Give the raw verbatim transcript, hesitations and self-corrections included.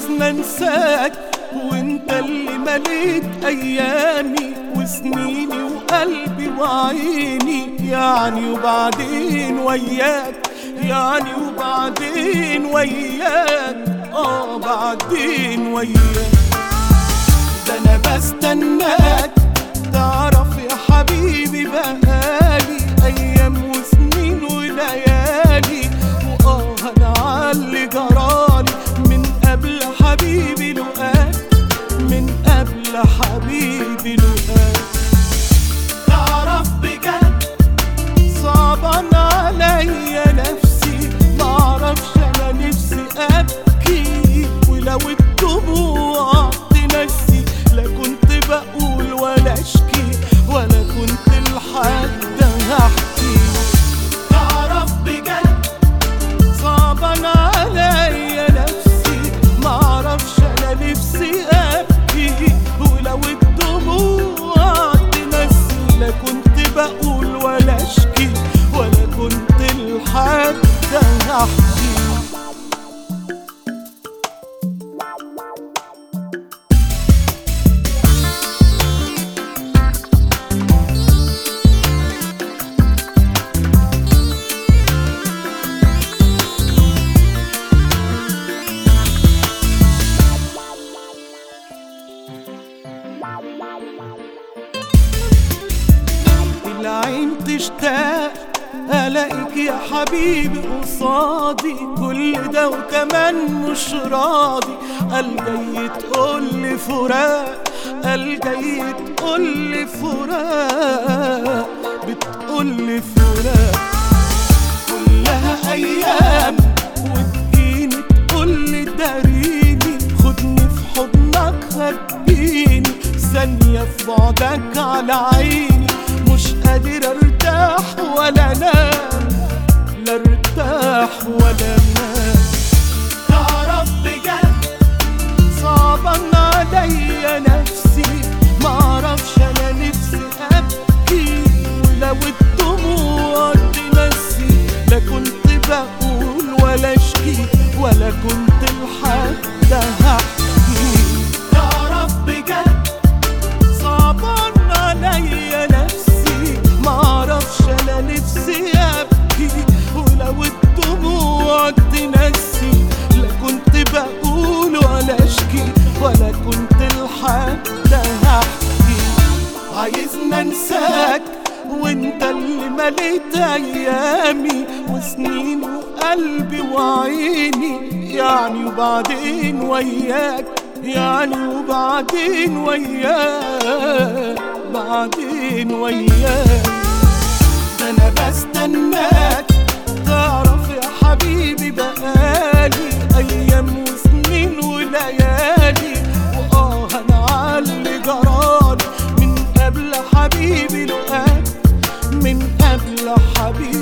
عايزنا انساك وانت اللي مليت ايامي وسنيني وقلبي وعيني، يعني وبعدين وياك، يعني وبعدين وياك، اه بعدين وياك. ده انا بستناك تعرف يا حبيبي بقالي ايام وسنين وليالي، واه انا عاللي جرالي من قبل حبيبي لقاك، من قبل حبيبي لقاك. تعرف بجد صعبان عليا نفسي، معرفش انا نفسي ابكي ولو الدموع تنسي، لا كنت بقول ولا اشكي ولا كنت لحد هحكي. تعرف بجد صعبان عليا نفسي، معرفش انا نفسي ابكي ولو الدموع تنسي، لا كنت بقول ولا اشكي ولا كنت لحد هحكي. العين تشتاق الاقيك يا حبيبي قصادي، كل ده وكمان مش راضي. قال جاي تقولي فراق، قال جاي تقولي فراق، بتقولي فراق. كلها ايام وتجيني تقولي داريني، خدني في حضنك خبيني، ثانية في بعدك على عيني، مش قادر ارتاح ولا انام، لا ارتاح ولا انام. تعرف بجد صعبان عليا نفسي، معرفش انا نفسي ابكي ولو الدموع تنسي، لا كنت بقول ولا اشكي ولا كنت لحد هحكي. تعرف بجد صعبان عليا نفسي، معرفش انا نفسي ابكي ولو الدموع تنسي، لا كنت بقول ولا اشكي ولا كنت لحد هحكي. عايزنا انساك وانت اللي مليت ايامي وسنين وقلبي وعيني، يعني وبعدين وياك، يعني وبعدين وياك، بعدين وياك. ده انا بستناك تعرف يا حبيبي بقالي ايام وسنين وليالي، واه انا عاللي جرالي من قبل حبيبي لقاك، من قبل حبيبي